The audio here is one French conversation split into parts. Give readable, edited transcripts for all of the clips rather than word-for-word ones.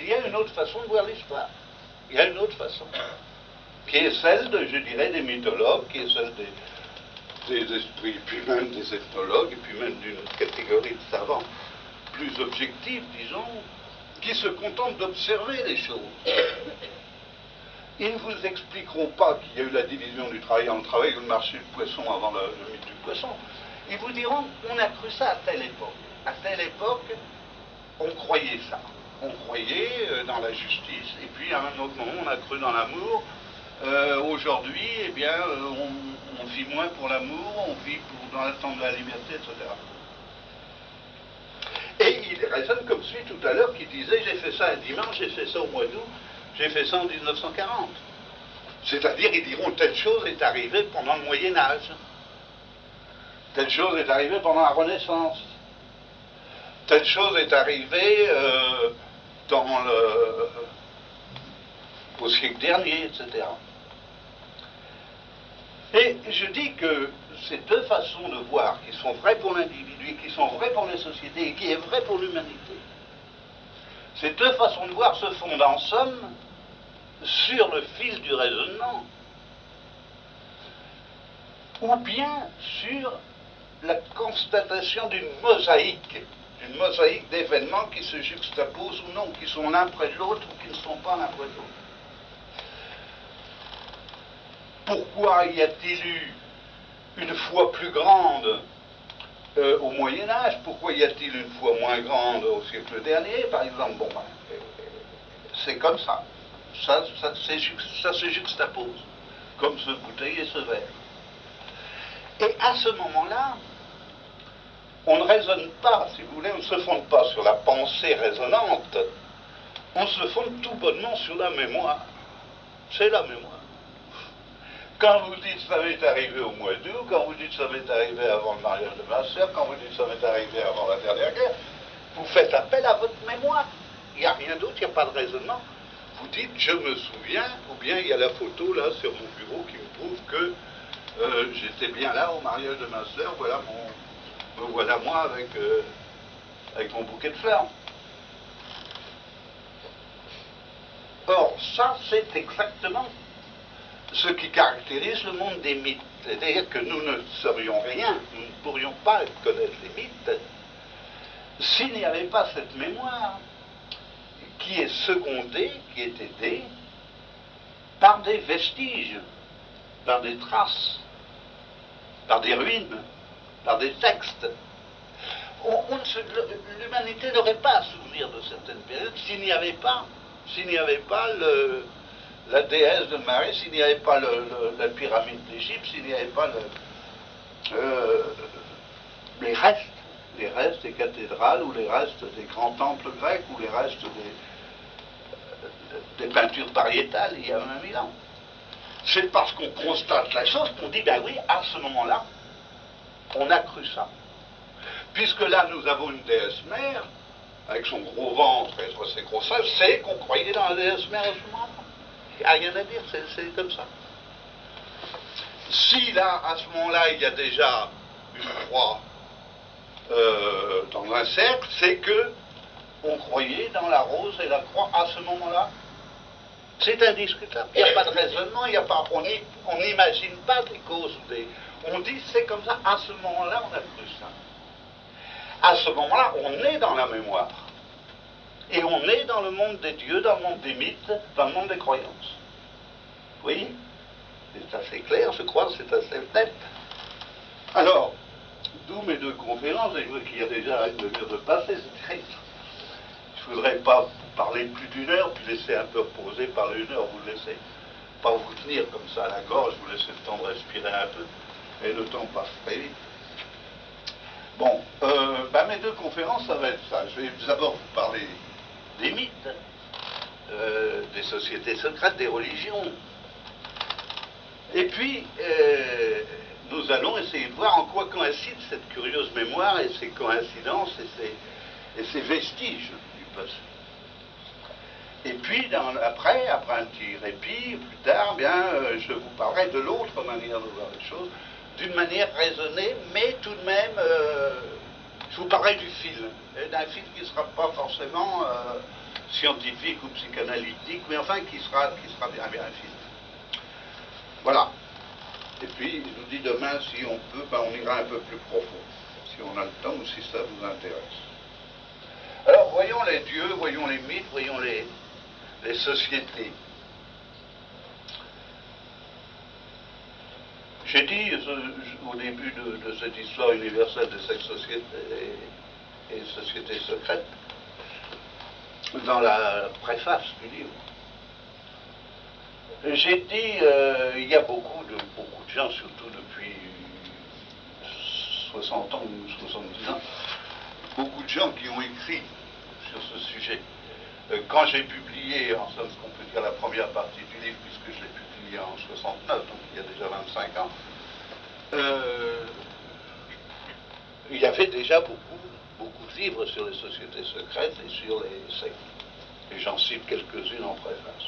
il y a une autre façon de voir l'histoire. Il y a une autre façon, qui est celle, je dirais, des mythologues, qui est celle des esprits, puis même des ethnologues, et puis même d'une catégorie de savants plus objectifs, disons, qui se contentent d'observer les choses. Ils ne vous expliqueront pas qu'il y a eu la division du travail en travail ou le marché du poisson avant le mythe du poisson. Ils vous diront qu'on a cru ça à telle époque. À telle époque, on croyait ça. On croyait dans la justice, et puis à un autre moment, on a cru dans l'amour. Aujourd'hui, eh bien, on vit moins pour l'amour, on vit dans l'attente de la liberté, etc. Et il raisonne comme celui tout à l'heure qui disait j'ai fait ça un dimanche, j'ai fait ça au mois d'août, j'ai fait ça en 1940. C'est-à-dire, ils diront telle chose est arrivée pendant le Moyen-Âge, telle chose est arrivée pendant la Renaissance, telle chose est arrivée au siècle dernier, etc. Et je dis que ces deux façons de voir qui sont vraies pour l'individu et qui sont vraies pour les sociétés et qui est vraie pour l'humanité, ces deux façons de voir se fondent en somme sur le fil du raisonnement ou bien sur la constatation d'une mosaïque d'événements qui se juxtaposent ou non, qui sont l'un près de l'autre ou qui ne sont pas l'un près de l'autre. Pourquoi y a-t-il eu une foi plus grande au Moyen-Âge? Pourquoi y a-t-il une foi moins grande au siècle dernier, par exemple? Bon, c'est comme ça. Ça se juxtapose, comme ce bouteille et ce verre. Et à ce moment-là, on ne raisonne pas, si vous voulez, on ne se fonde pas sur la pensée raisonnante, on se fonde tout bonnement sur la mémoire. C'est la mémoire. Quand vous dites ça m'est arrivé au mois d'août, quand vous dites ça m'est arrivé avant le mariage de ma sœur, quand vous dites ça m'est arrivé avant la dernière guerre, vous faites appel à votre mémoire. Il n'y a rien d'autre, il n'y a pas de raisonnement. Vous dites je me souviens, ou bien il y a la photo là sur mon bureau qui me prouve que j'étais bien là au mariage de ma sœur, me voilà moi avec mon bouquet de fleurs. Or, ça c'est exactement ce qui caractérise le monde des mythes. C'est-à-dire que nous ne saurions rien, nous ne pourrions pas connaître les mythes s'il n'y avait pas cette mémoire qui est secondée, qui est aidée par des vestiges, par des traces, par des ruines, par des textes. L'humanité n'aurait pas à souvenir de certaines périodes s'il n'y avait pas la déesse de Marie, s'il n'y avait pas la pyramide d'Égypte, s'il n'y avait pas les restes des cathédrales, ou les restes des grands temples grecs, ou les restes des peintures pariétales il y a 20 000 ans. C'est parce qu'on constate la chose qu'on dit, ben oui, à ce moment-là, on a cru ça. Puisque là, nous avons une déesse mère, avec son gros ventre et ses gros seins, c'est qu'on croyait dans la déesse mère à ce moment-là. Il n'y a rien à dire, c'est comme ça. Si là, à ce moment-là, il y a déjà une croix dans un cercle, c'est que on croyait dans la rose et la croix à ce moment-là. C'est indiscutable. Il n'y a pas de raisonnement, il n'y a pas, on n'imagine pas des causes. On dit c'est comme ça, à ce moment-là, on a cru ça. À ce moment-là, on est dans la mémoire. Et on est dans le monde des dieux, dans le monde des mythes, dans le monde des croyances. Oui, c'est assez clair, je crois, c'est assez net. Alors, d'où mes deux conférences, et je vois qu'il y a déjà une demi-heure de passé, c'est triste. Je ne voudrais pas vous parler plus d'une heure, puis laisser un peu reposer, parler une heure, vous laissez pas vous tenir comme ça à la gorge, vous laissez le temps de respirer un peu, et le temps passe très vite. Bon, mes deux conférences, ça va être ça. Je vais d'abord vous parler des mythes, des sociétés secrètes, des religions. Et puis, nous allons essayer de voir en quoi coïncide cette curieuse mémoire et ces coïncidences et ces vestiges du passé. Et puis, après un petit répit, plus tard, je vous parlerai de l'autre manière de voir les choses, d'une manière raisonnée, mais tout de même, je vous parlerai du fil, d'un fil qui ne sera pas forcément scientifique ou psychanalytique, mais enfin qui sera bien un film. Voilà. Et puis, je vous dis demain, si on peut, ben, on ira un peu plus profond, si on a le temps ou si ça vous intéresse. Alors, voyons les dieux, voyons les mythes, voyons les sociétés. J'ai dit au début de cette histoire universelle de cette société et société secrète, dans la préface du livre, j'ai dit il y a beaucoup de gens, surtout depuis 60 ans ou 70 ans, beaucoup de gens qui ont écrit sur ce sujet. Quand j'ai publié, en somme, ce qu'on peut dire la première partie du livre, puisque je l'ai publié en 69, donc il y a déjà 25 ans, il y avait déjà beaucoup de livres sur les sociétés secrètes et sur les sectes. Et j'en cite quelques-unes en préface.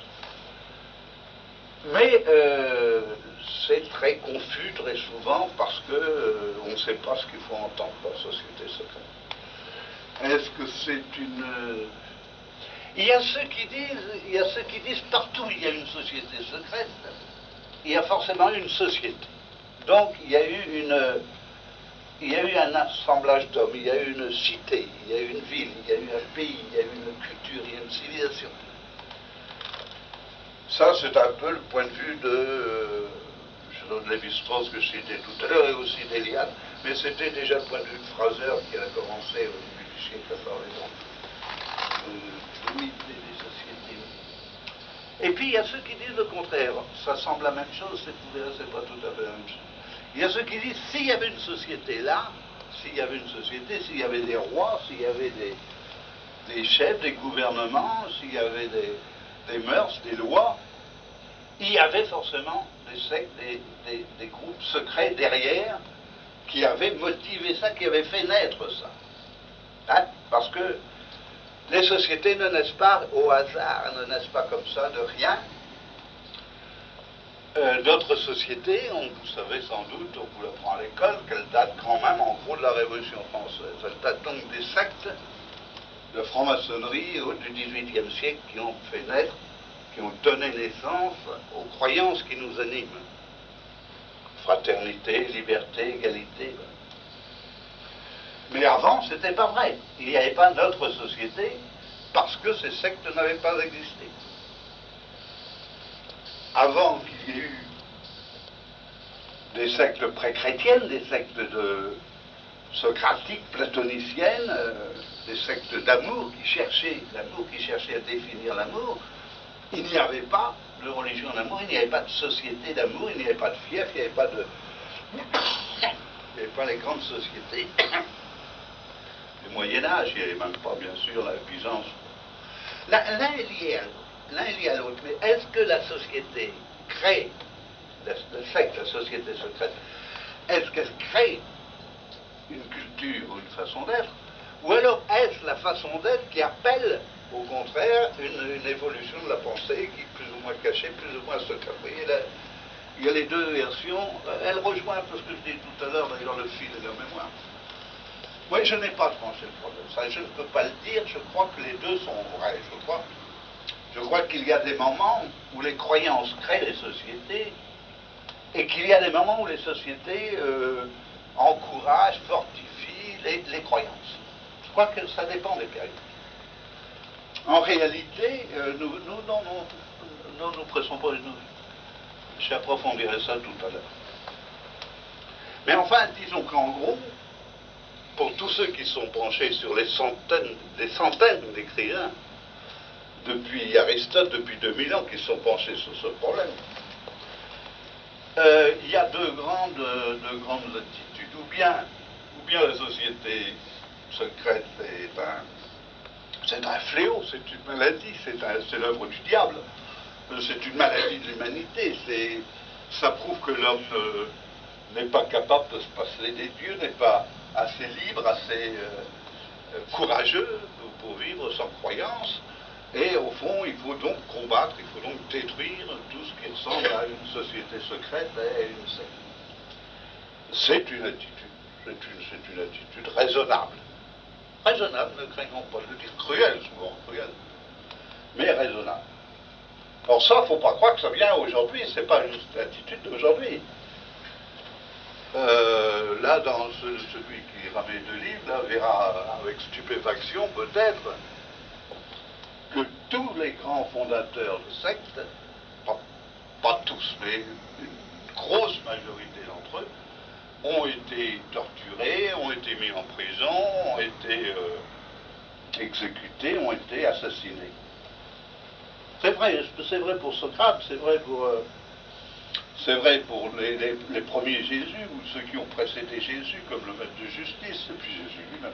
Mais c'est très confus très souvent parce que on ne sait pas ce qu'il faut entendre par société secrète. Est-ce que c'est une... Il y a ceux qui disent partout il y a une société secrète, il y a forcément une société. Donc il y a eu un assemblage d'hommes, il y a eu une cité, il y a eu une ville, il y a eu un pays, il y a eu une culture, il y a une civilisation. Ça, c'est un peu le point de vue de Lévi-Strauss que je citais tout à l'heure et aussi d'Eliade, mais c'était déjà le point de vue de Fraser qui a commencé au début du siècle à parler du mythe des sociétés. Et puis il y a ceux qui disent le contraire. Ça semble la même chose, c'est pas tout à fait la même chose. Il y a ceux qui disent s'il y avait une société là, s'il y avait une société, s'il y avait des rois, s'il y avait des chefs, des gouvernements, s'il y avait des mœurs, des lois, il y avait forcément des sectes, des groupes secrets derrière qui avaient motivé ça, qui avaient fait naître ça. Hein? Parce que les sociétés ne naissent pas au hasard, ne naissent pas comme ça de rien. D'autres sociétés, vous savez sans doute, on vous l'apprend à l'école, qu'elles datent quand même en gros de la Révolution française. Elles datent donc des sectes de franc-maçonnerie du XVIIIe siècle qui ont fait naître, qui ont donné naissance aux croyances qui nous animent. Fraternité, liberté, égalité. Mais avant, c'était pas vrai. Il n'y avait pas d'autre société parce que ces sectes n'avaient pas existé. Avant qu'il y ait eu des sectes pré-chrétiennes, des sectes socratiques, platoniciennes, des sectes d'amour qui cherchaient à définir l'amour, il n'y avait pas de religion d'amour, il n'y avait pas de société d'amour, il n'y avait pas de fief, il n'y avait pas de... il n'y avait pas les grandes sociétés du Moyen-Âge, il n'y avait même pas, bien sûr, la Byzance. L'un est lié à l'autre, mais est-ce que la société crée, le secte, la société secrète, est-ce qu'elle crée une culture ou une façon d'être, ou alors est-ce la façon d'être qui appelle, au contraire, une évolution de la pensée qui est plus ou moins cachée, plus ou moins secrète? Vous voyez, là, il y a les deux versions, elle rejoint un peu ce que je dis tout à l'heure, d'ailleurs, le fil de la mémoire. Oui, je n'ai pas tranché le problème, ça je ne peux pas le dire, je crois que les deux sont vrais, je crois qu'il y a des moments où les croyances créent les sociétés, et qu'il y a des moments où les sociétés encouragent, fortifient les croyances. Je crois que ça dépend des périodes. En réalité, nous ne pressons pas, j'approfondirai ça tout à l'heure. Mais enfin, disons qu'en gros, pour tous ceux qui sont penchés sur des centaines d'écrivains, depuis Aristote, depuis 2000 ans, qui sont penchés sur ce problème, il y a deux grandes attitudes. Ou bien la société secrète c'est un fléau, c'est une maladie, c'est l'œuvre du diable, c'est une maladie de l'humanité, ça prouve que l'homme n'est pas capable de se passer des dieux, n'est pas assez libre, assez courageux pour vivre sans croyance. Et au fond, il faut donc combattre, il faut donc détruire tout ce qui ressemble à une société secrète et à une secte. C'est une attitude raisonnable. Raisonnable, ne craignons pas de le dire, cruelle, souvent cruelle. raisonnable. Alors ça, il ne faut pas croire que ça vient aujourd'hui, c'est pas juste l'attitude d'aujourd'hui. Là, dans celui qui ramène deux livres, là, verra avec stupéfaction peut-être que tous les grands fondateurs de sectes, pas tous, mais une grosse majorité d'entre eux, ont été torturés, ont été mis en prison, ont été exécutés, ont été assassinés. C'est vrai pour Socrate, c'est vrai pour les premiers Jésus, ou ceux qui ont précédé Jésus, comme le maître de justice, et puis Jésus lui-même.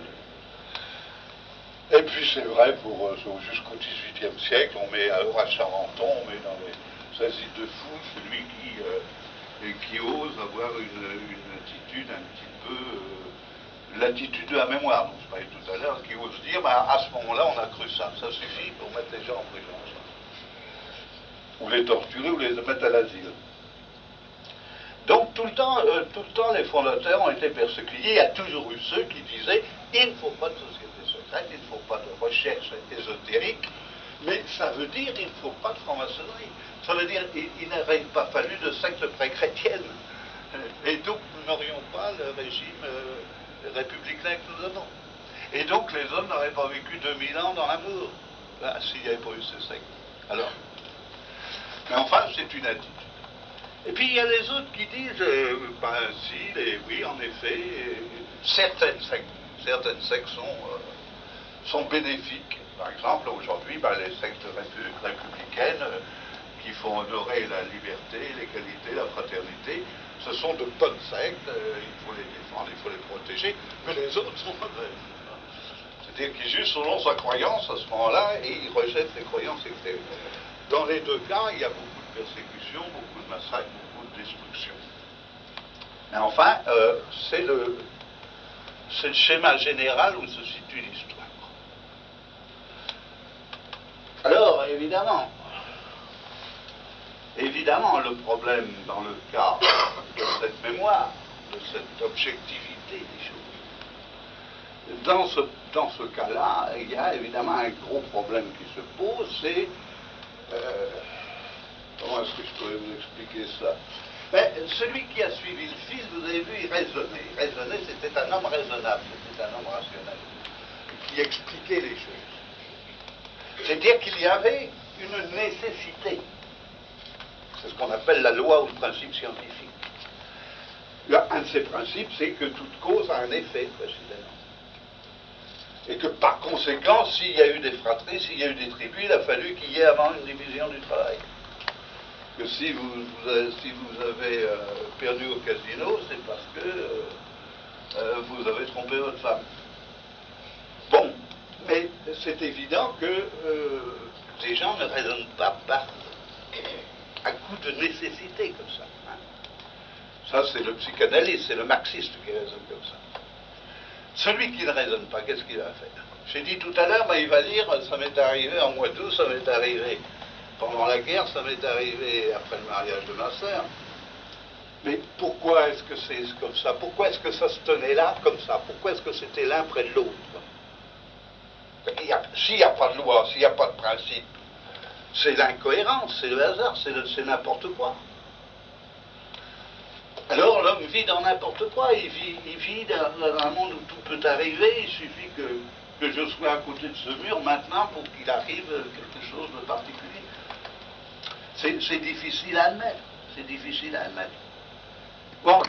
Et puis c'est vrai pour jusqu'au XVIIIe siècle, on met à Horace Charenton, on met dans les asiles de fous celui qui ose avoir une attitude un petit peu, l'attitude de la mémoire, dont je parlais tout à l'heure, qui ose dire, à ce moment-là, on a cru ça suffit pour mettre les gens en prison. Ou les torturer, ou les mettre à l'asile. Donc tout le temps, les fondateurs ont été persécutés. Il y a toujours eu ceux qui disaient il ne faut pas de société secrète, il ne faut pas de recherche ésotérique, mais ça veut dire il ne faut pas de franc-maçonnerie. Ça veut dire il n'aurait pas fallu de secte pré-chrétienne. Et donc nous n'aurions pas le régime républicain que nous avons. Et donc les hommes n'auraient pas vécu 2000 ans dans l'amour, s'il n'y avait pas eu ces sectes. Alors, mais enfin, c'est une attitude. Et puis il y a les autres qui disent, oui, en effet, certaines sectes sont bénéfiques. Par exemple, aujourd'hui, les sectes républicaines qui font honorer la liberté, l'égalité, la fraternité, ce sont de bonnes sectes, il faut les défendre, il faut les protéger, mais les autres sont mauvaises. C'est-à-dire qu'ils jugent selon sa croyance à ce moment-là et ils rejettent les croyances extérieures. Dans les deux cas, il y a beaucoup de persécutions, beaucoup de massacres, beaucoup de destruction. Mais enfin, c'est le schéma général où se situe l'histoire. Alors, évidemment, le problème dans le cas de cette mémoire, de cette objectivité des choses, dans ce cas-là, il y a évidemment un gros problème qui se pose, c'est comment est-ce que je pourrais vous expliquer ça? Mais celui qui a suivi le fil, vous avez vu, il raisonnait. Il raisonnait, c'était un homme raisonnable, c'était un homme rationnel, qui expliquait les choses. C'est-à-dire qu'il y avait une nécessité. C'est ce qu'on appelle la loi ou le principe scientifique. Un de ces principes, c'est que toute cause a un effet, précisément. Et que par conséquent, s'il y a eu des fratries, s'il y a eu des tribus, il a fallu qu'il y ait avant une division du travail. Que si vous avez perdu au casino, c'est parce que vous avez trompé votre femme. Bon, mais c'est évident que les gens ne raisonnent pas à coup de nécessité comme ça. Hein. Ça, c'est le psychanalyste, c'est le marxiste qui raisonne comme ça. Celui qui ne raisonne pas, qu'est-ce qu'il va faire? J'ai dit tout à l'heure, il va dire, ça m'est arrivé en mois d'août, ça m'est arrivé pendant la guerre, ça m'est arrivé après le mariage de ma sœur. Mais pourquoi est-ce que c'est comme ça? Pourquoi est-ce que ça se tenait là comme ça? Pourquoi est-ce que c'était l'un près de l'autre? S'il n'y a pas de loi, s'il n'y a pas de principe, c'est l'incohérence, c'est le hasard, c'est n'importe quoi. Alors l'homme vit dans n'importe quoi, il vit dans un monde où tout peut arriver, il suffit que je sois à côté de ce mur maintenant pour qu'il arrive quelque chose de particulier. C'est difficile à admettre, c'est difficile à admettre. Bon,